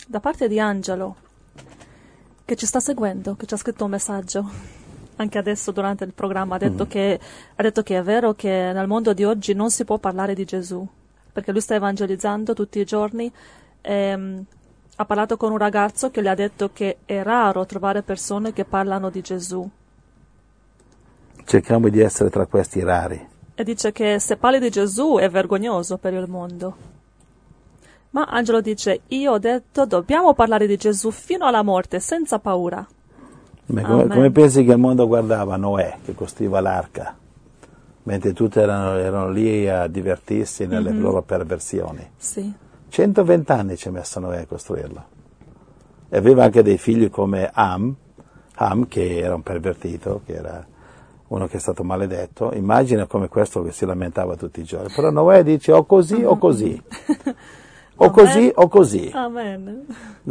da parte di Angelo, che ci sta seguendo, che ci ha scritto un messaggio. Anche adesso durante il programma ha detto che è vero che nel mondo di oggi non si può parlare di Gesù, perché lui sta evangelizzando tutti i giorni. Ha parlato con un ragazzo che gli ha detto che è raro trovare persone che parlano di Gesù. Cerchiamo di essere tra questi rari. E dice che se parli di Gesù è vergognoso per il mondo. Ma Angelo dice, io ho detto dobbiamo parlare di Gesù fino alla morte, senza paura. Come pensi che il mondo guardava Noè, che costruiva l'arca, mentre tutti erano lì a divertirsi nelle loro perversioni? Sì. 120 anni ci ha messo Noè a costruirlo. E aveva anche dei figli come Ham, che era un pervertito, che era uno che è stato maledetto. Immagina come questo che si lamentava tutti i giorni. Però Noè dice o così o così. O così o così. Amen.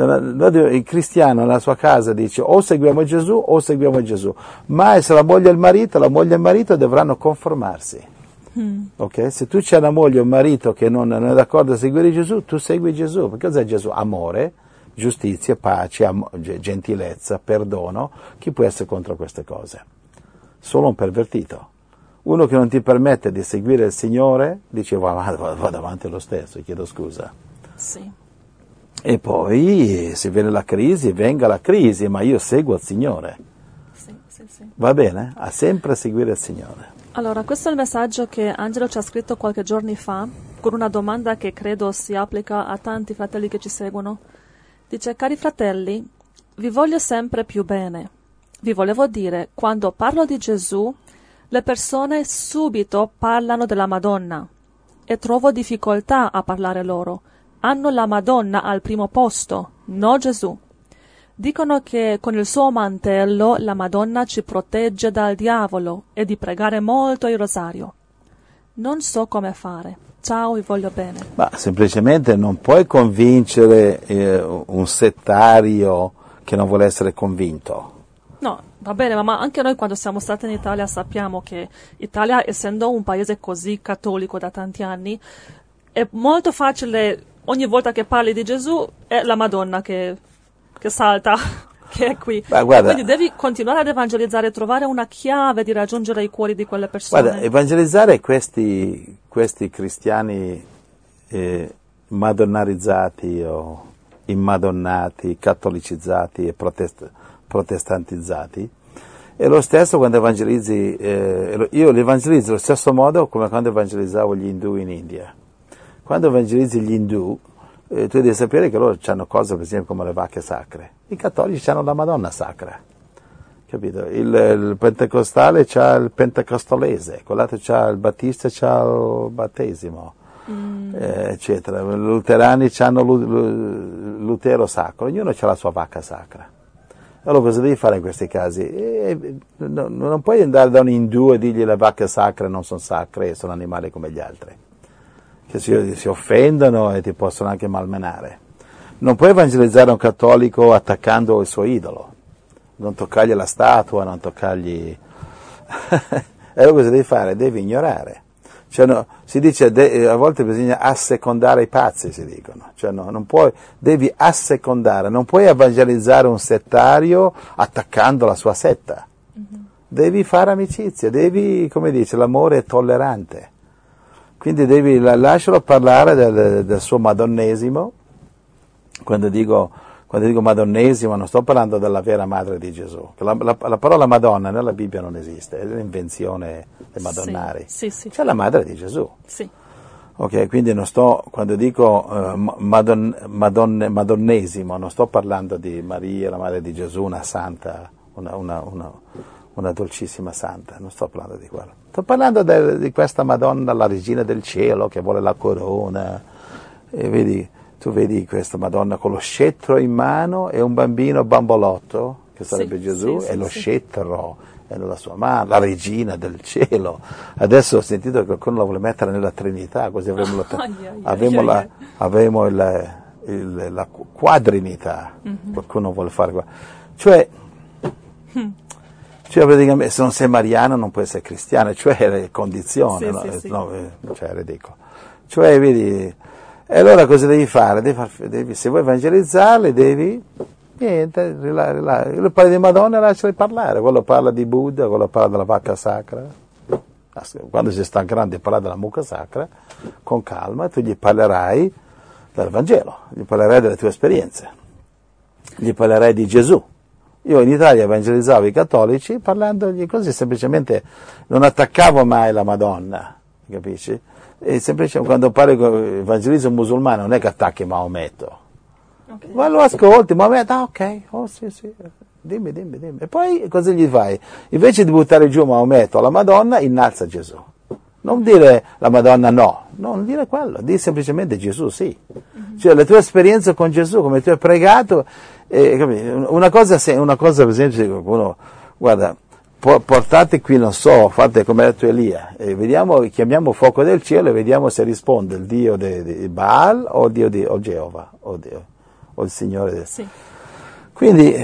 Il cristiano nella sua casa dice o seguiamo Gesù o seguiamo Gesù. Ma se la moglie e il marito dovranno conformarsi. Okay? Se tu c'hai una moglie o un marito che non è d'accordo a seguire Gesù, tu segui Gesù. Perché cos'è Gesù? Amore, giustizia, pace, gentilezza, perdono. Chi può essere contro queste cose? Solo un pervertito. Uno che non ti permette di seguire il Signore dice vado avanti lo stesso, chiedo scusa. Sì. E poi se viene la crisi, venga la crisi, ma io seguo il Signore. Sì. Va bene? A sempre seguire il Signore. Allora, questo è il messaggio che Angelo ci ha scritto qualche giorno fa, con una domanda che credo si applica a tanti fratelli che ci seguono. Dice, cari fratelli, vi voglio sempre più bene. Vi volevo dire, quando parlo di Gesù, le persone subito parlano della Madonna e trovo difficoltà a parlare loro. Hanno la Madonna al primo posto, no Gesù. Dicono che con il suo mantello la Madonna ci protegge dal diavolo e di pregare molto il rosario. Non so come fare. Ciao, vi voglio bene. Ma semplicemente non puoi convincere un settario che non vuole essere convinto. No, va bene, ma anche noi quando siamo stati in Italia sappiamo che Italia, essendo un paese così cattolico da tanti anni, è molto facile, ogni volta che parli di Gesù, è la Madonna che salta, che è qui. Guarda, quindi devi continuare ad evangelizzare, trovare una chiave di raggiungere i cuori di quelle persone. Guarda, evangelizzare questi cristiani madonnarizzati o immadonnati, cattolicizzati e protestantizzati è lo stesso quando evangelizzi, io li evangelizzo allo stesso modo come quando evangelizzavo gli indù in India. Quando evangelizzi gli indù, tu devi sapere che loro hanno cose per esempio come le vacche sacre. I cattolici hanno la Madonna sacra, capito? Il pentecostale c'ha il pentecostolese, quell'altro c'ha il battista, c'ha il battesimo, eccetera. I luterani hanno l'utero sacro, ognuno ha la sua vacca sacra. Allora cosa devi fare in questi casi? Non puoi andare da un indù e dirgli le vacche sacre non sono sacre, sono animali come gli altri, che si offendono e ti possono anche malmenare. Non puoi evangelizzare un cattolico attaccando il suo idolo, non toccargli la statua, non toccargli... E allora cosa devi fare? Devi ignorare. Cioè, no, si dice, a volte bisogna assecondare i pazzi, si dicono. Cioè, no, non puoi, devi assecondare, non puoi evangelizzare un settario attaccando la sua setta. Devi fare amicizia, devi, come dice, l'amore è tollerante. Quindi devi lasciarlo parlare del suo madonnesimo. Quando dico madonnesimo non sto parlando della vera madre di Gesù. La parola Madonna nella Bibbia non esiste, è un'invenzione dei madonnari. Sì. C'è la madre di Gesù. Sì. Ok, quindi quando dico madonnesimo, non sto parlando di Maria, la madre di Gesù, una santa, una dolcissima santa, non sto parlando di quello. Sto parlando di questa Madonna, la regina del cielo, che vuole la corona, e tu vedi questa Madonna con lo scettro in mano e un bambino bambolotto, che sarebbe Gesù, e lo scettro è nella sua mano, la regina del cielo. Adesso ho sentito che qualcuno la vuole mettere nella Trinità, così avremo la quadrinità. Qualcuno vuole fare qua. Cioè praticamente se non sei mariano non puoi essere cristiano, cioè è condizione, cioè è ridicolo. Cioè vedi, E allora cosa devi fare? Se vuoi evangelizzarli devi, niente, parli di Madonna e lasciali parlare, quello parla di Buddha, quello parla della vacca sacra. Quando si stancheranno di parlare della mucca sacra, con calma, tu gli parlerai del Vangelo, gli parlerai delle tue esperienze, gli parlerai di Gesù. Io in Italia evangelizzavo i cattolici parlandogli così, semplicemente non attaccavo mai la Madonna, capisci? E semplicemente quando evangelizzo un musulmano non è che attacchi Maometto, okay. Ma lo ascolti, Maometto, ok, oh sì, dimmi. E poi cosa gli fai? Invece di buttare giù Maometto, la Madonna innalza Gesù. Non dire la Madonna no, non dire quello, di semplicemente Gesù sì. Mm-hmm. Cioè le tue esperienze con Gesù, come tu hai pregato, una cosa per esempio, uno, guarda, portate qui, non so, fate come ha detto Elia, e chiamiamo fuoco del cielo e vediamo se risponde il Dio di Baal o o Geova, o il Signore. Sì. Quindi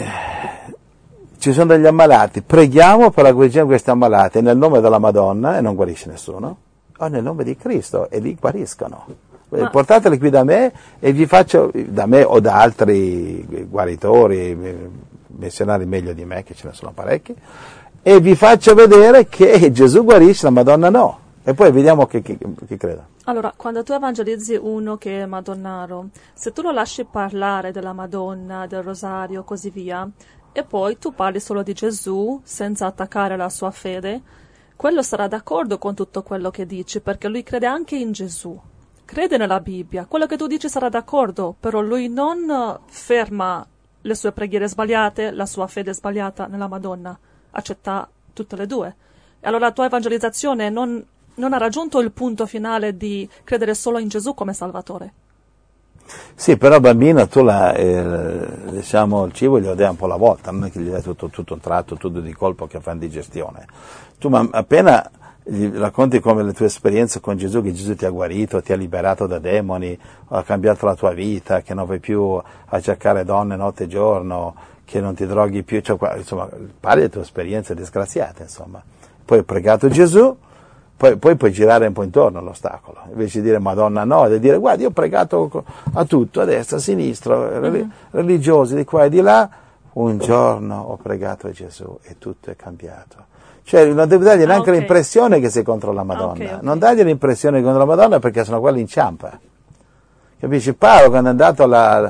ci sono degli ammalati, preghiamo per la guarigione di questi ammalati nel nome della Madonna e non guarisce nessuno, o nel nome di Cristo e li guariscono. Portateli qui da me e vi faccio, da me o da altri guaritori, missionari meglio di me, che ce ne sono parecchi, e vi faccio vedere che Gesù guarisce, la Madonna no. E poi vediamo chi crede. Allora, quando tu evangelizzi uno che è madonnaro, se tu lo lasci parlare della Madonna, del rosario, così via, e poi tu parli solo di Gesù, senza attaccare la sua fede, quello sarà d'accordo con tutto quello che dici, perché lui crede anche in Gesù. Crede nella Bibbia, quello che tu dici sarà d'accordo, però lui non ferma le sue preghiere sbagliate, la sua fede sbagliata nella Madonna, accetta tutte le due. E allora la tua evangelizzazione non ha raggiunto il punto finale di credere solo in Gesù come Salvatore. Sì, però bambino tu diciamo, il cibo glielo dai un po' alla volta, non è che gli dai tutto un tratto, tutto di colpo che fa indigestione. Tu appena gli racconti come le tue esperienze con Gesù, che Gesù ti ha guarito, ti ha liberato da demoni, ha cambiato la tua vita, che non vai più a cercare donne notte e giorno, che non ti droghi più, cioè, insomma, parli delle tue esperienze disgraziate, insomma. Poi hai pregato Gesù, poi puoi girare un po' intorno all'ostacolo, invece di dire Madonna no, e di dire guarda, io ho pregato a tutto, a destra, a sinistra, religiosi di qua e di là, un giorno ho pregato a Gesù e tutto è cambiato. Cioè non devi dargli neanche l'impressione che sei contro la Madonna, okay. Non dargli l'impressione che è contro la Madonna, perché sennò quello inciampa. Capisci? Paolo quando è andato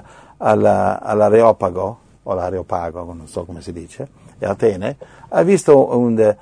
all'Areopago, o l'Areopago, non so come si dice, a Atene, ha visto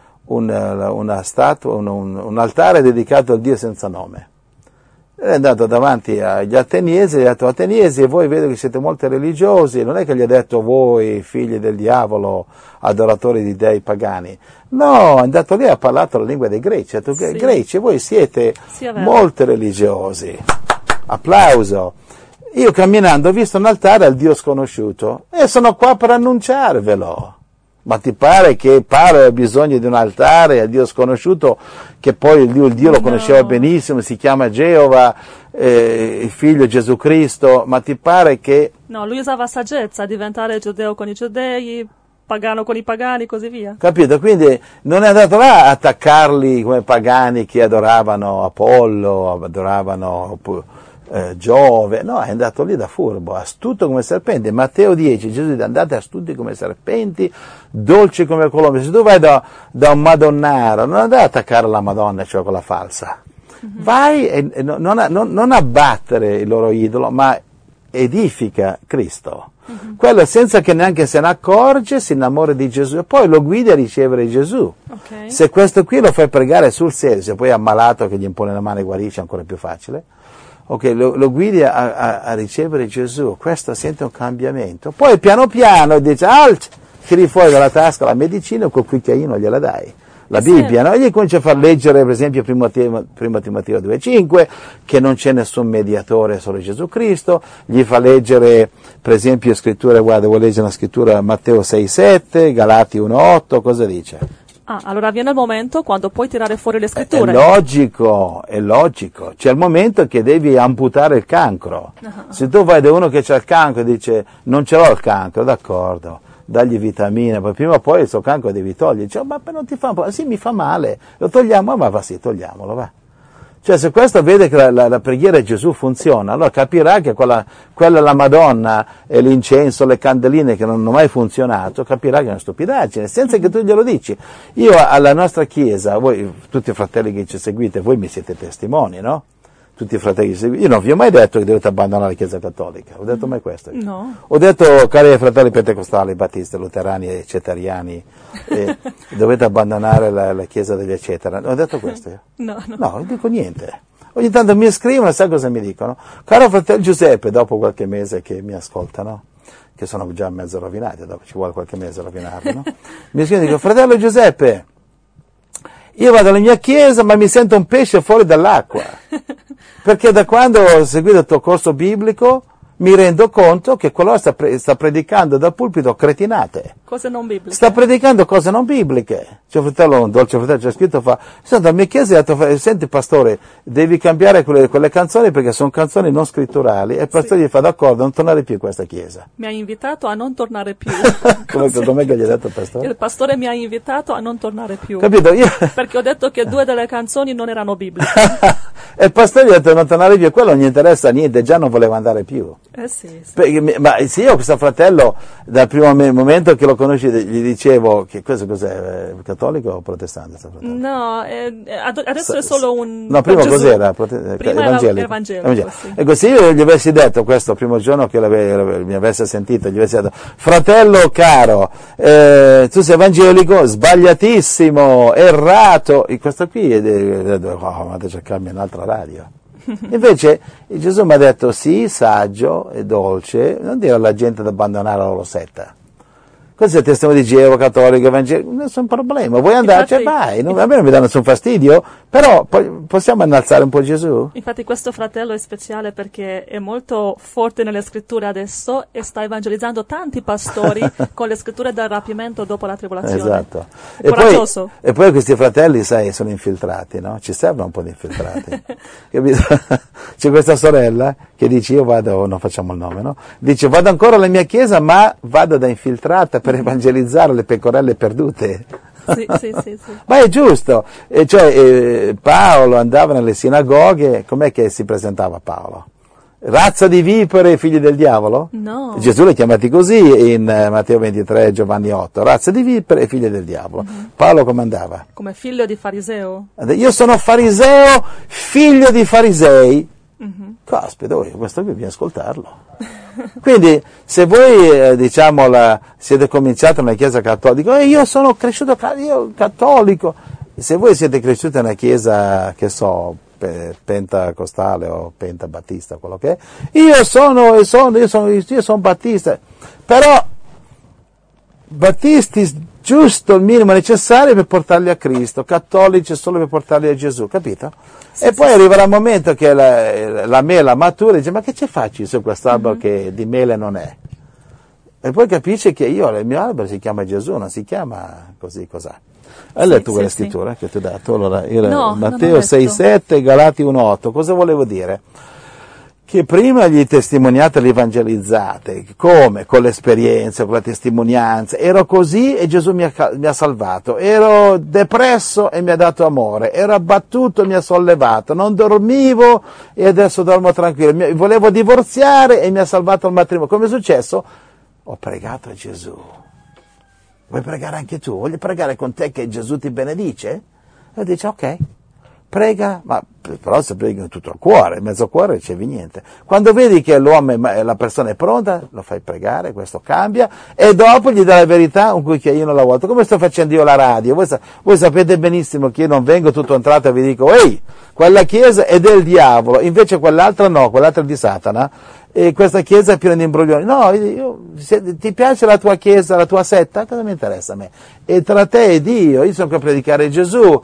una statua, un altare dedicato al Dio senza nome. È andato davanti agli ateniesi e gli ha detto: ateniesi, voi vedo che siete molto religiosi, non è che gli ha detto voi figli del diavolo, adoratori di dei pagani, no, è andato lì e ha parlato la lingua dei greci, ha detto: sì. Greci, voi siete molto religiosi, applauso. Io camminando ho visto un altare al Dio sconosciuto e sono qua per annunciarvelo. Ma ti pare che Paolo ha bisogno di un altare a Dio sconosciuto, che poi il Dio lo conosceva benissimo, si chiama Geova, il figlio Gesù Cristo, ma ti pare che... No, lui usava saggezza, diventare giudeo con i giudei, pagano con i pagani, così via. Capito? Quindi non è andato là a attaccarli come pagani che adoravano Apollo, adoravano... Giove, no, è andato lì da furbo, astuto come serpente. Matteo 10, Gesù dice: andate astuti come serpenti, dolci come colombe. Se tu vai da un madonnaro, non andai ad attaccare la Madonna, cioè quella falsa, vai e non abbattere il loro idolo, ma edifica Cristo. Quello senza che neanche se ne accorge, si innamora di Gesù e poi lo guidi a ricevere Gesù. Okay. Se questo qui lo fai pregare sul serio, se poi è ammalato che gli impone la mano e guarisce, è ancora più facile. Ok, lo guidi a ricevere Gesù, questo sente un cambiamento. Poi piano piano dice: alt, tiri fuori dalla tasca la medicina e quel cucchiaino gliela dai. La Bibbia, no? E gli comincia a far leggere, per esempio, 1 Timoteo 2,5, che non c'è nessun mediatore, solo Gesù Cristo. Gli fa leggere, per esempio, scritture, guarda, vuoi leggere una scrittura, Matteo 6,7, Galati 1,8, cosa dice? Ah, allora viene il momento quando puoi tirare fuori le scritture. È logico. C'è il momento che devi amputare il cancro. Se tu vai da uno che c'ha il cancro e dice: non ce l'ho il cancro, d'accordo, dagli vitamine, poi prima o poi il suo cancro devi togliere. Dice: ma non ti fa un po'? Sì, mi fa male, lo togliamo, ma va sì, togliamolo, va. Cioè, se questo vede che la preghiera di Gesù funziona, allora capirà che quella la Madonna e l'incenso, le candeline che non hanno mai funzionato, capirà che è una stupidaggine, senza che tu glielo dici. Io alla nostra chiesa, voi, tutti i fratelli che ci seguite, voi mi siete testimoni, no? Tutti i fratelli che ci seguite. Io non vi ho mai detto che dovete abbandonare la Chiesa Cattolica, ho detto mai questo? No. Ho detto, cari fratelli pentecostali, battisti, luterani e ceteriani, dovete abbandonare la Chiesa degli eccetera. Ho detto questo io? No. No, non dico niente. Ogni tanto mi scrivono, sai cosa mi dicono? Caro fratello Giuseppe, dopo qualche mese che mi ascoltano, che sono già mezzo rovinati, dopo ci vuole qualche mese a rovinarli, no? Mi scrivono e dico, fratello Giuseppe, io vado alla mia chiesa ma mi sento un pesce fuori dall'acqua, perché da quando ho seguito il tuo corso biblico mi rendo conto che quello sta predicando da pulpito cretinate. Cose non bibliche. Sta predicando cose non bibliche. C'è un dolce fratello, c'è scritto, sento, la mia chiesa ha detto, senti pastore, devi cambiare quelle canzoni perché sono canzoni non scritturali, e il pastore gli fa, d'accordo, non tornare più in questa chiesa. Mi ha invitato a non tornare più. Com'è che gli ha detto il pastore? Il pastore mi ha invitato a non tornare più. Capito? Perché ho detto che 2 delle canzoni non erano bibliche. E il pastore gli ha detto non tornare più, quello non gli interessa niente, già non voleva andare più. Sì. Ma se io questo fratello, dal primo momento che lo conosci, gli dicevo che questo cos'è, cattolico o protestante? No, adesso è solo un... No, prima Gesù. cos'era? Prima Evangelico. evangelico, sì. Ecco, se io gli avessi detto questo il primo giorno che mi avesse sentito, gli avessi detto, fratello caro, tu sei evangelico, sbagliatissimo, errato, e questo qui, vado a cercarmi un'altra radio. Invece Gesù mi ha detto sì, saggio e dolce, non dire alla gente di abbandonare la loro setta. Questo è il testimone di Geova, cattolico, evangelico, nessun problema, vuoi andarci, vai, a me non mi dà nessun fastidio, però possiamo innalzare un po' Gesù? Infatti questo fratello è speciale perché è molto forte nelle scritture adesso e sta evangelizzando tanti pastori con le scritture del rapimento dopo la tribolazione. Esatto. È coraggioso. E poi questi fratelli, sai, sono infiltrati, no? Ci servono un po' di infiltrati. Capito? C'è questa sorella che dice, io vado, non facciamo il nome, no? Dice, vado ancora alla mia chiesa, ma vado da infiltrata per evangelizzare le pecorelle perdute. Sì. Ma è giusto, Paolo andava nelle sinagoghe, com'è che si presentava Paolo? Razza di vipere, figli del diavolo? No. Gesù li ha chiamati così in Matteo 23, Giovanni 8, razza di vipere e figli del diavolo. Paolo come andava? Come figlio di fariseo? Io sono fariseo, figlio di farisei. Caspita, questo qui bisogna ascoltarlo. Quindi, se voi, siete cominciati nella chiesa cattolica, io sono cresciuto cattolico, se voi siete cresciuti in una chiesa, che so, pentacostale o pentabattista, quello che è, io sono battista, però battisti giusto il minimo necessario per portarli a Cristo, cattolici solo per portarli a Gesù, capito? E poi arriverà il momento che la mela matura e dice, ma che ci faccio su quest'albero che di mele non è? E poi capisce che il mio albero si chiama Gesù, non si chiama così, cos'ha? Hai letto quella scrittura che ti ho dato? Allora, no, Matteo 6,7, Galati 1,8, cosa volevo dire? Che prima gli testimoniate, li evangelizzate, come? Con l'esperienza, con la testimonianza, ero così e Gesù mi ha salvato, ero depresso e mi ha dato amore, ero abbattuto e mi ha sollevato, non dormivo e adesso dormo tranquillo, volevo divorziare e mi ha salvato il matrimonio. Come è successo? Ho pregato a Gesù. Vuoi pregare anche tu? Voglio pregare con te che Gesù ti benedice? E dice, ok. Prega, ma però se preghi tutto il cuore, in mezzo al cuore non c'è niente. Quando vedi che la persona è pronta, lo fai pregare, questo cambia, e dopo gli dai la verità un cucchiaino alla volta. Come sto facendo io la radio? Voi sapete benissimo che io non vengo tutto entrato e vi dico, ehi, quella chiesa è del diavolo, invece quell'altra no, quell'altra è di Satana, e questa chiesa è piena di imbroglioni. No, se ti piace la tua chiesa, la tua setta, cosa mi interessa a me? E tra te e Dio, io sono qui a predicare Gesù,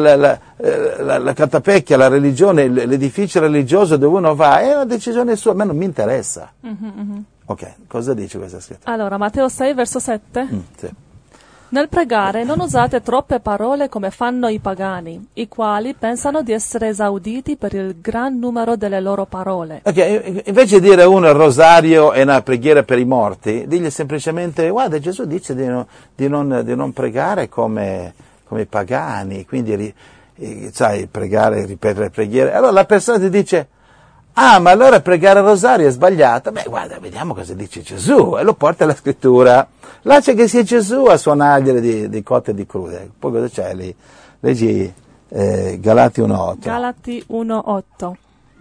la catapecchia, la religione, l'edificio religioso dove uno va, è una decisione sua, a me non mi interessa. Ok, cosa dice questa scrittura? Allora, Matteo 6, verso 7. Sì. Nel pregare non usate troppe parole come fanno i pagani, i quali pensano di essere esauditi per il gran numero delle loro parole. Ok, invece di dire uno il rosario e una preghiera per i morti, digli semplicemente, guarda, Gesù dice di non pregare come i pagani, quindi sai, pregare, ripetere preghiere. Allora la persona ti dice, ah, ma allora pregare il rosario è sbagliato? Beh, guarda, vediamo cosa dice Gesù, e lo porta alla scrittura. Lascia che sia Gesù a suonargliele di cotte e di crude. Poi cosa c'è lì? Leggi Galati 1.8. Galati 1.8.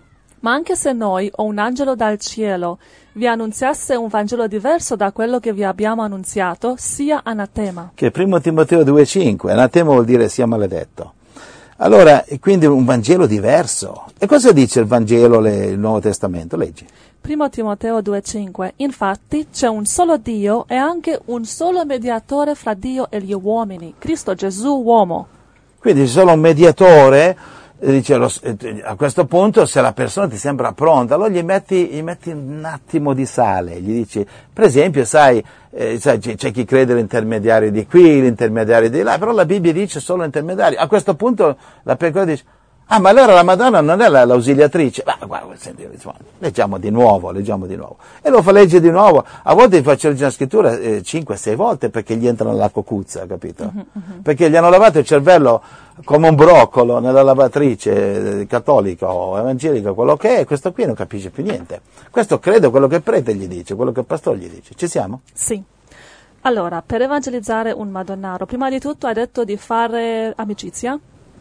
Ma anche se noi o un angelo dal cielo vi annunziasse un Vangelo diverso da quello che vi abbiamo annunziato, sia anatema. Che 1 Timoteo 2.5, anatema vuol dire sia maledetto. Allora, e quindi un Vangelo diverso. E cosa dice il Vangelo, il Nuovo Testamento? Leggi. 1 Timoteo 2.5. Infatti c'è un solo Dio e anche un solo mediatore fra Dio e gli uomini, Cristo Gesù uomo. Quindi c'è solo un mediatore. Dice, a questo punto, se la persona ti sembra pronta, allora gli metti un attimo di sale, gli dici, per esempio, sai, c'è chi crede l'intermediario di qui, l'intermediario di là, però la Bibbia dice solo intermediario. A questo punto la persona dice, ah, ma allora la Madonna non è l'ausiliatrice? Ma guarda, senti, leggiamo di nuovo. E lo fa leggere di nuovo. A volte gli faccio leggere la scrittura 5-6 volte perché gli entra nella cocuzza, capito? Perché gli hanno lavato il cervello come un broccolo nella lavatrice cattolica o evangelica, quello che è, questo qui non capisce più niente. Questo credo quello che il prete gli dice, quello che il pastore gli dice. Ci siamo? Sì. Allora, per evangelizzare un madonnaro, prima di tutto hai detto di fare amicizia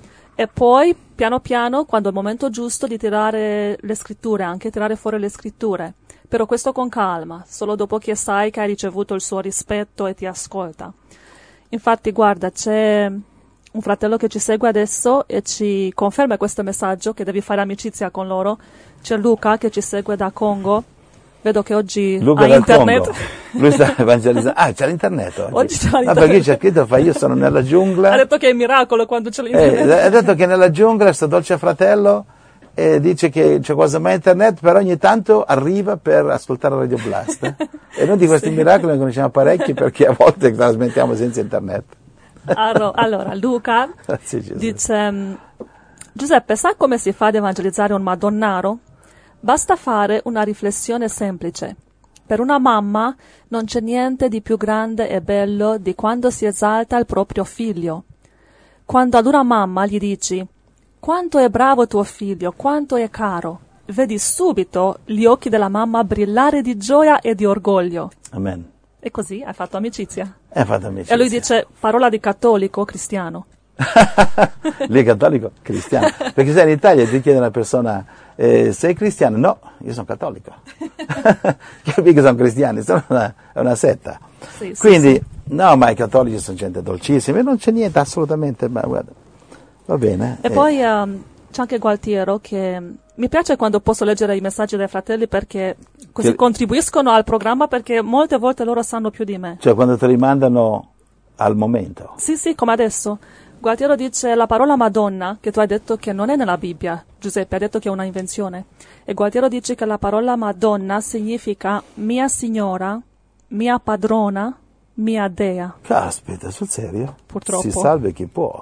e poi, piano piano, quando è il momento giusto, di tirare le scritture, anche tirare fuori le scritture. Però questo con calma, solo dopo che sai che hai ricevuto il suo rispetto e ti ascolta. Infatti, guarda, c'è un fratello che ci segue adesso e ci conferma questo messaggio, che devi fare amicizia con loro. C'è Luca che ci segue da Congo. Vedo che oggi Luca ha internet. Congo. Lui sta evangelizzando. Ah, c'è l'internet oggi. C'è l'internet. No, perché c'è scritto, io sono nella giungla. Ha detto che è un miracolo quando c'è l'internet. Ha detto che nella giungla sto dolce fratello dice che c'è quasi mai internet, però ogni tanto arriva per ascoltare Radio Blast. E noi di questi miracoli ne conosciamo parecchi perché a volte trasmettiamo senza internet. Allora, Luca dice, Giuseppe, sa come si fa ad evangelizzare un madonnaro? Basta fare una riflessione semplice. Per una mamma non c'è niente di più grande e bello di quando si esalta il proprio figlio. Quando ad una mamma gli dici «Quanto è bravo tuo figlio, quanto è caro», vedi subito gli occhi della mamma brillare di gioia e di orgoglio. Amen. E così hai fatto amicizia. Hai fatto amicizia. E lui dice parola di cattolico, cristiano. Lei è cattolico? Cristiano. Perché sai, in Italia ti chiede una persona, sei cristiano? No, io sono cattolico. Capi che sono cristiani, sono una setta. Sì, quindi, sì. No, ma i cattolici sono gente dolcissima, e non c'è niente assolutamente, ma guarda, va bene. E poi c'è anche Gualtiero che mi piace quando posso leggere i messaggi dei fratelli perché così contribuiscono al programma, perché molte volte loro sanno più di me. Cioè quando te li mandano al momento. Sì, come adesso. Gualtiero dice la parola Madonna, che tu hai detto che non è nella Bibbia. Giuseppe ha detto che è una invenzione. E Gualtiero dice che la parola Madonna significa mia signora, mia padrona, mia dea. Caspita, sul serio? Purtroppo. Si salve chi può.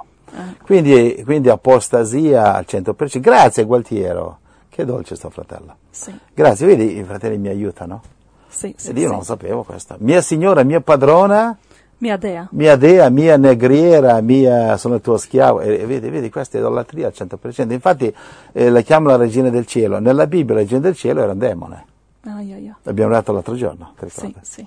Quindi apostasia al 100%. Grazie Gualtiero. Che dolce sto fratello. Sì. Grazie, vedi i fratelli mi aiutano? Sì. Ed io non sapevo questo. Mia signora, mia padrona, mia dea, mia negriera, sono il tuo schiavo. E vedi, questa è idolatria al 100%. Infatti la chiamo la regina del cielo. Nella Bibbia la regina del cielo era un demone. L'abbiamo dato l'altro giorno, ti ricordi? Sì.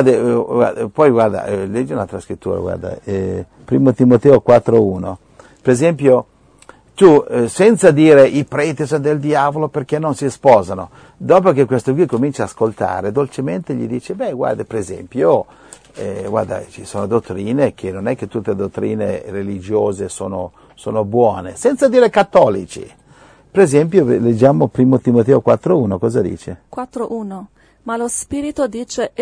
Guarda, leggi un'altra scrittura, guarda, 1 Timoteo 4.1. Per esempio, tu, senza dire i preti sono del diavolo perché non si sposano, dopo che questo qui comincia a ascoltare, dolcemente gli dice, guarda, per esempio, guarda, ci sono dottrine che non è che tutte le dottrine religiose sono buone, senza dire cattolici. Per esempio, leggiamo 1 Timoteo 4.1, cosa dice? 4.1. Ma lo Spirito dice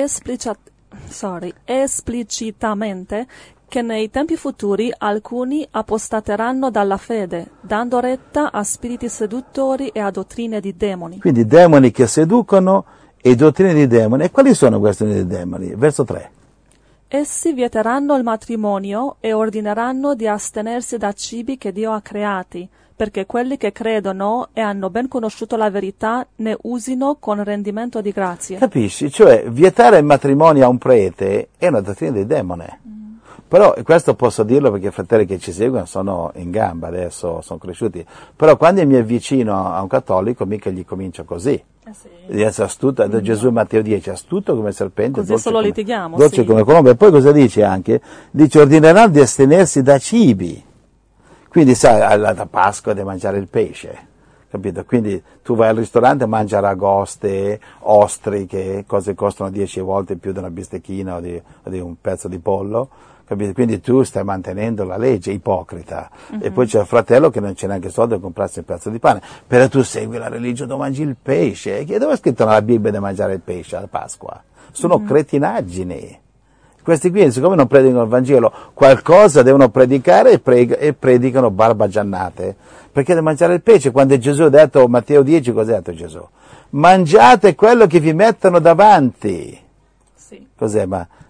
esplicitamente che nei tempi futuri alcuni apostateranno dalla fede, dando retta a spiriti seduttori e a dottrine di demoni. Quindi demoni che seducono e dottrine di demoni. E quali sono queste dottrine di demoni? Verso 3. Essi vieteranno il matrimonio e ordineranno di astenersi da cibi che Dio ha creati, perché quelli che credono e hanno ben conosciuto la verità ne usino con rendimento di grazie. Capisci? Cioè, vietare il matrimonio a un prete è una dottrina di demone. Però questo posso dirlo perché i fratelli che ci seguono sono in gamba adesso, sono cresciuti. Però quando mi avvicino a un cattolico mica gli comincio così. Sì. Di essere astuto, da Gesù Matteo 10, astuto come serpente, Così solo litighiamo. dolce sì. come colombo. E poi cosa dice anche? Dice ordineranno di astenersi da cibi. Quindi sai, alla Pasqua di mangiare il pesce, capito? Quindi tu vai al ristorante e mangi aragoste, ostriche, cose che costano 10 volte più di una bistecchina o di un pezzo di pollo, capito? Quindi tu stai mantenendo la legge, ipocrita. E poi c'è il fratello che non c'è neanche soldi per comprarsi un pezzo di pane. Però tu segui la religione dove mangi il pesce. Dove è scritto nella Bibbia di mangiare il pesce alla Pasqua? Sono cretinaggini. Questi qui, siccome non predicano il Vangelo, qualcosa devono predicare e predicano barbagiannate. Perché da mangiare il pesce, quando Gesù ha detto, Matteo 10, cos'è detto Gesù? Mangiate quello che vi mettono davanti. Sì. Cos'è?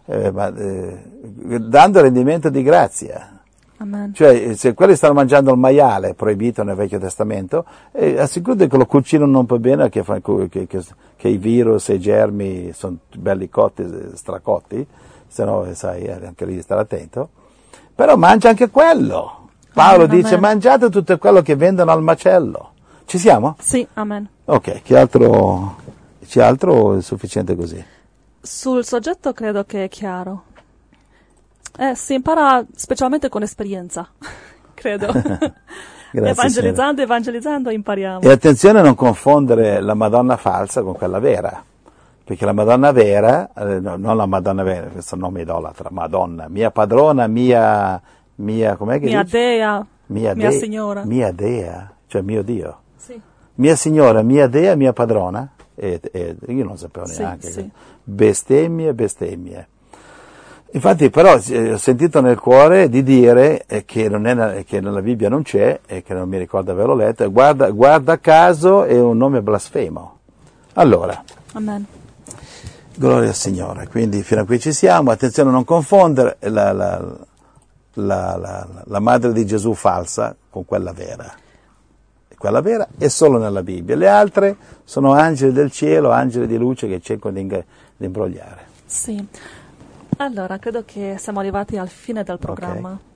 Dando rendimento di grazia. Amen. Cioè, se quelli stanno mangiando il maiale, proibito nel Vecchio Testamento, assicurati che lo cucinano un po' bene, che i virus e i germi sono belli cotti, stracotti, se no, sai, anche lì stare attento. Però mangia anche quello. Paolo dice, mangiate tutto quello che vendono al macello. Ci siamo? Sì, amen. Ok, c'è altro o è sufficiente così? Sul soggetto credo che è chiaro. Si impara specialmente con esperienza, credo. Grazie, evangelizzando impariamo. E attenzione a non confondere la Madonna falsa con quella vera. Perché la Madonna vera, non la Madonna vera, questo nome idolatra, Madonna, mia padrona, mia com'è che mia dice? dea, mia signora. Mia dea, cioè mio Dio. Sì. Mia signora, mia dea, mia padrona. E io non sapevo neanche. Sì. Bestemmie. Infatti però ho sentito nel cuore di dire che nella Bibbia non c'è, e che non mi ricordo averlo letto, e guarda caso è un nome blasfemo. Allora. Amen. Gloria al Signore, quindi fino a qui ci siamo, attenzione a non confondere la madre di Gesù falsa con quella vera. Quella vera è solo nella Bibbia, le altre sono angeli del cielo, angeli di luce che cercano di imbrogliare. Sì, allora credo che siamo arrivati al fine del programma, Okay.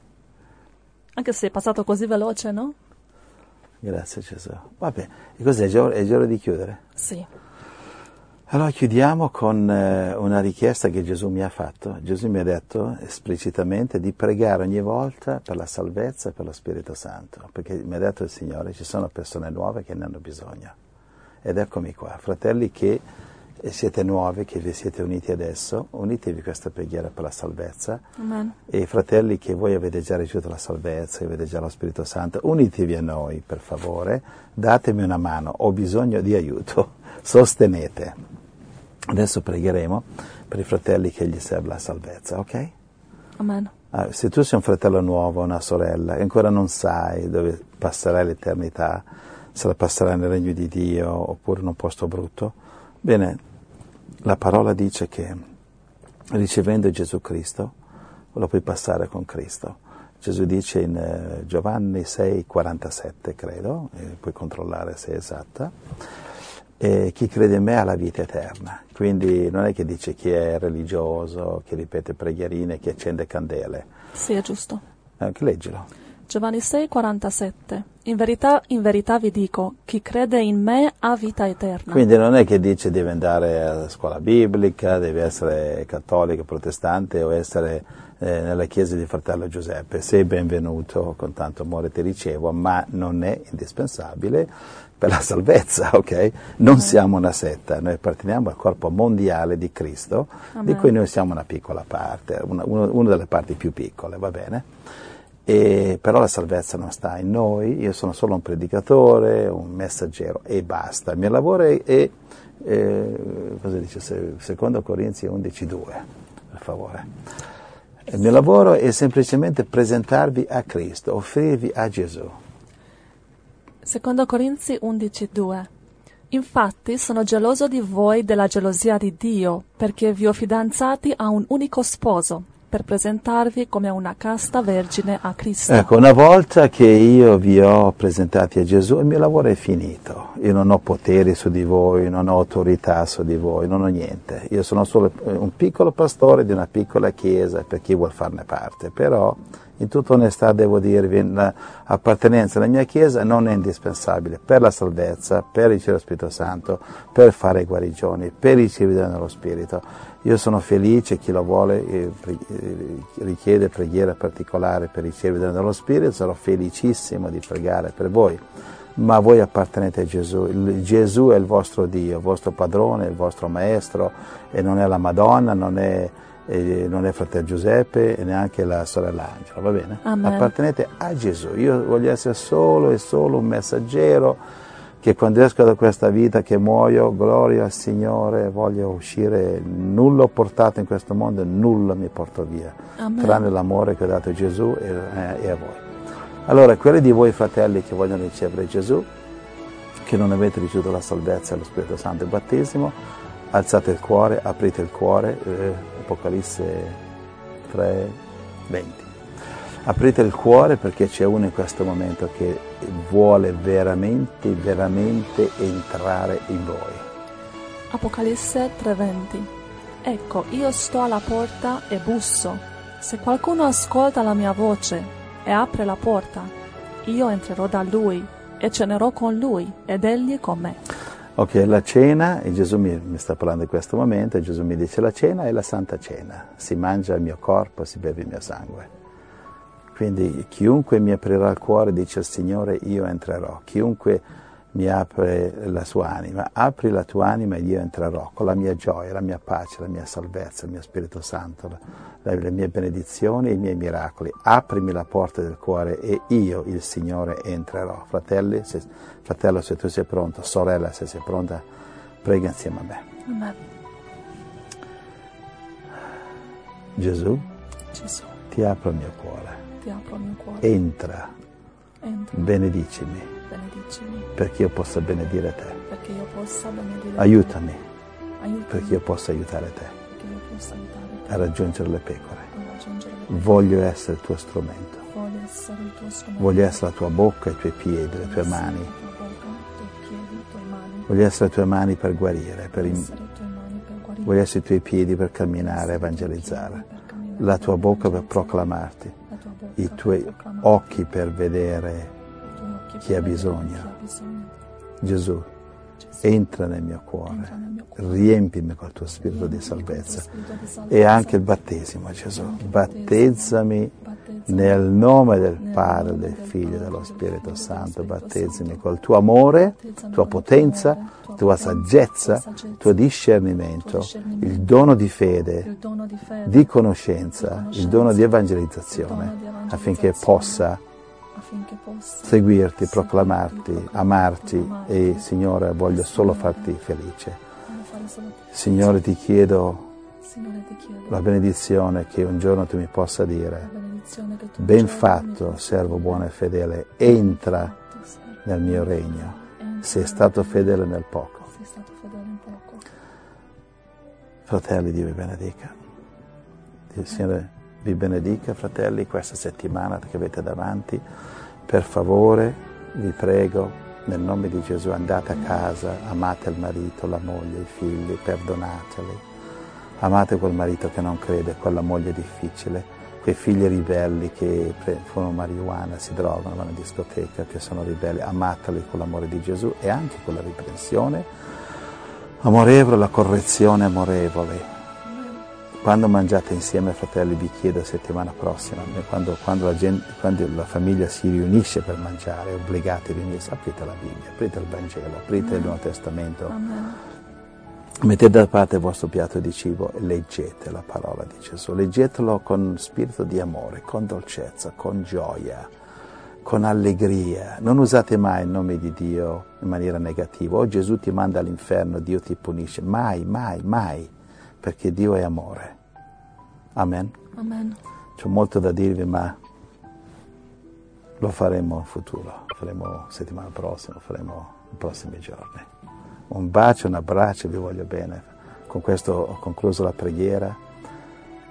Anche se è passato così veloce, no? Grazie Gesù. Vabbè, e cos'è? È il giorno di chiudere? Sì. Allora chiudiamo con una richiesta che Gesù mi ha fatto. Gesù mi ha detto esplicitamente di pregare ogni volta per la salvezza e per lo Spirito Santo, perché mi ha detto il Signore, ci sono persone nuove che ne hanno bisogno. Ed eccomi qua, fratelli che siete nuovi, che vi siete uniti adesso, unitevi a questa preghiera per la salvezza. Amen. E fratelli che voi avete già ricevuto la salvezza, avete già lo Spirito Santo, unitevi a noi per favore, datemi una mano, ho bisogno di aiuto, sostenete. Adesso pregheremo per i fratelli che gli serve la salvezza, ok? Amen. Se tu sei un fratello nuovo, una sorella, e ancora non sai dove passerai l'eternità, se la passerai nel regno di Dio oppure in un posto brutto, bene, la parola dice che ricevendo Gesù Cristo lo puoi passare con Cristo. Gesù dice in Giovanni 6,47, credo, puoi controllare se è esatta, chi crede in me ha la vita eterna. Quindi non è che dice chi è religioso, chi ripete preghierine, chi accende candele. Sì, è giusto. Anche leggilo. Giovanni 6,47. In verità vi dico, chi crede in me ha vita eterna. Quindi non è che dice devi andare a scuola biblica, devi essere cattolico, protestante o essere nella chiesa di fratello Giuseppe. Sei benvenuto, con tanto amore ti ricevo, ma non è indispensabile per la salvezza, ok? Non siamo una setta, noi apparteniamo al corpo mondiale di Cristo, di cui noi siamo una piccola parte, una delle parti più piccole, va bene? Però la salvezza non sta in noi, io sono solo un predicatore, un messaggero e basta. Il mio lavoro è cosa dice? Secondo Corinzi 11,2, per favore. Il mio lavoro è semplicemente presentarvi a Cristo, offrirvi a Gesù. Secondo Corinzi 11,2. Infatti sono geloso di voi della gelosia di Dio, perché vi ho fidanzati a un unico sposo, per presentarvi come una casta vergine a Cristo. Ecco, una volta che io vi ho presentati a Gesù, il mio lavoro è finito. Io non ho poteri su di voi, non ho autorità su di voi, non ho niente. Io sono solo un piccolo pastore di una piccola chiesa per chi vuol farne parte. Però, in tutta onestà, devo dirvi, l'appartenenza alla mia chiesa non è indispensabile per la salvezza, per ricevere lo Spirito Santo, per fare guarigioni, per ricevere nello Spirito. Io sono felice, chi lo vuole richiede preghiera particolare per ricevere nello Spirito, sarò felicissimo di pregare per voi, ma voi appartenete a Gesù. Gesù è il vostro Dio, il vostro padrone, il vostro maestro, e non è la Madonna, non è fratello Giuseppe e neanche la sorella Angela, va bene? Amen. Appartenete a Gesù. Io voglio essere solo e solo un messaggero che quando esco da questa vita, che muoio, gloria al Signore, voglio uscire, nulla ho portato in questo mondo e nulla mi porto via, Amen. Tranne l'amore che ho dato a Gesù e a voi. Allora, quelli di voi fratelli che vogliono ricevere Gesù, che non avete ricevuto la salvezza e lo Spirito Santo e il battesimo, alzate il cuore, aprite il cuore, Apocalisse 3, 20. Aprite il cuore, perché c'è uno in questo momento che vuole veramente, veramente entrare in voi. Apocalisse 3:20. Ecco, io sto alla porta e busso. Se qualcuno ascolta la mia voce e apre la porta, io entrerò da lui e cenerò con lui ed egli con me. Ok, la cena, e Gesù mi sta parlando in questo momento, e Gesù mi dice la cena è la Santa Cena. Si mangia il mio corpo, si beve il mio sangue. Quindi chiunque mi aprirà il cuore, dice il Signore, io entrerò. Chiunque mi apre la sua anima, apri la tua anima e io entrerò con la mia gioia, la mia pace, la mia salvezza, il mio Spirito Santo, le mie benedizioni e i miei miracoli. Aprimi la porta del cuore e io, il Signore, entrerò. Fratello, se tu sei pronto, sorella, se sei pronta, prega insieme a me. Amen. Gesù, Gesù, ti apro il mio cuore. ti apro il mio cuore. Entra, benedicimi, benedicimi, perché io possa benedire te. perché io possa benedire Aiutami, te. Aiutami, perché io possa aiutare te perché io possa aiutare te a raggiungere le pecore. a raggiungere le Voglio essere il tuo strumento. Voglio essere il tuo strumento. Voglio essere la tua bocca, i tuoi piedi, le tue Voglio essere mani. la tua bocca, i tuoi piedi, le tue mani. Voglio essere le tue mani per guarire, Voglio essere le tue mani per guarire. voglio essere i tuoi piedi per camminare e evangelizzare, la tua bocca per proclamarti, La tua bocca i per tuoi proclamarti. occhi per vedere I tuoi occhi chi ha per vedere bisogno. chi ha bisogno. Gesù, Gesù, entra nel mio cuore, entra nel mio cuore. riempimi col tuo spirito di Riempimi col tuo salvezza spirito di salvezza. e anche il battesimo, Gesù. Battezzami nel nome del Padre, del Figlio e dello Spirito Santo. Battezzami col tuo amore, tua potenza, tua saggezza, tuo discernimento, il dono di fede, il dono di fede, di conoscenza, il dono di evangelizzazione, affinché possa affinché possa seguirti, proclamarti, amarti e, Signore, voglio solo farti felice. fare solo te. Signore, ti chiedo Signore, ti chiedo la benedizione che un giorno tu mi possa la dire: benedizione che tu ben mi fatto, possa servo dire. buono e fedele, entra Tu servo nel mio regno. entra Sei stato fedele nel poco. sei stato fedele in poco. Fratelli, Dio vi benedica. Il Signore vi benedica, fratelli, questa settimana che avete davanti. Per favore, vi prego, nel nome di Gesù, andate a casa, amate il marito, la moglie, i figli, perdonateli. Amate quel marito che non crede, quella moglie difficile, quei figli ribelli che fumano marijuana, si drogano, vanno in discoteca, che sono ribelli. Amateli con l'amore di Gesù e anche con la riprensione amorevole, la correzione amorevole. Quando mangiate insieme, fratelli, vi chiedo settimana prossima, quando la famiglia si riunisce per mangiare, obbligati a riunirsi, aprite la Bibbia, aprite il Vangelo, aprite il Nuovo Testamento, Amen. mettete da parte il vostro piatto di cibo e leggete la parola di Gesù. Leggetelo con spirito di amore, con dolcezza, con gioia, con allegria. Non usate mai il nome di Dio in maniera negativa. O Gesù ti manda all'inferno, Dio ti punisce. Mai, mai, mai. Perché Dio è amore. Amen. Amen. C'ho molto da dirvi, ma lo faremo in futuro, lo faremo settimana prossima, lo faremo nei prossimi giorni. Un bacio, un abbraccio, vi voglio bene. Con questo ho concluso la preghiera.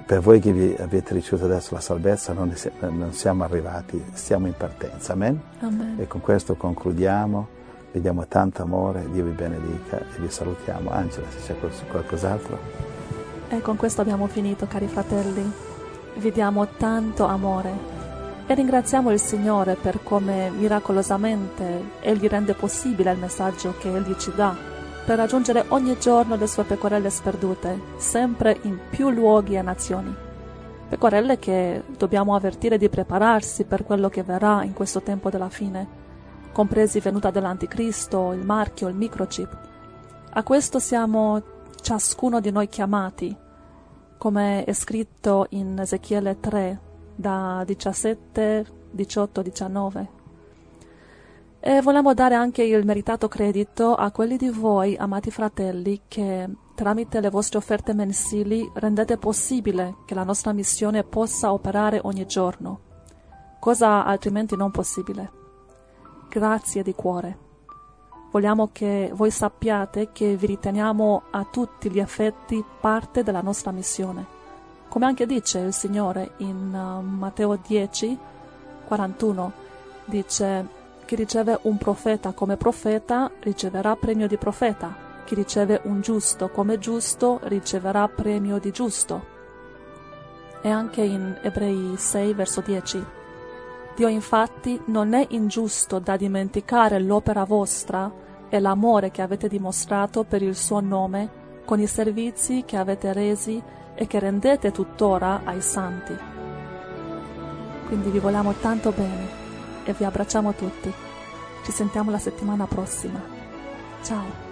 per voi che avete ricevuto adesso la salvezza, non siamo arrivati, stiamo in partenza. Amen? Amen. E con questo concludiamo, vediamo tanto amore, Dio vi benedica e vi salutiamo. Angela, se c'è qualcos'altro. E con questo abbiamo finito, cari fratelli. Vi diamo tanto amore e ringraziamo il Signore per come miracolosamente Egli rende possibile il messaggio che Egli ci dà per raggiungere ogni giorno le sue pecorelle sperdute, sempre in più luoghi e nazioni. Pecorelle che dobbiamo avvertire di prepararsi per quello che verrà in questo tempo della fine, compresi venuta dell'Anticristo, il marchio, il microchip. A questo siamo ciascuno di noi chiamati, come è scritto in Ezechiele 3, da 17, 18, 19. E vogliamo dare anche il meritato credito a quelli di voi, amati fratelli, che tramite le vostre offerte mensili rendete possibile che la nostra missione possa operare ogni giorno, cosa altrimenti non possibile. Grazie di cuore. Vogliamo che voi sappiate che vi riteniamo a tutti gli effetti parte della nostra missione. Come anche dice il Signore in Matteo 10, 41, dice: chi riceve un profeta come profeta riceverà premio di profeta, chi riceve un giusto come giusto riceverà premio di giusto. E anche in Ebrei 6, verso 10. Dio infatti non è ingiusto da dimenticare l'opera vostra e l'amore che avete dimostrato per il suo nome con i servizi che avete resi e che rendete tuttora ai santi. Quindi vi vogliamo tanto bene e vi abbracciamo tutti. Ci sentiamo la settimana prossima. Ciao!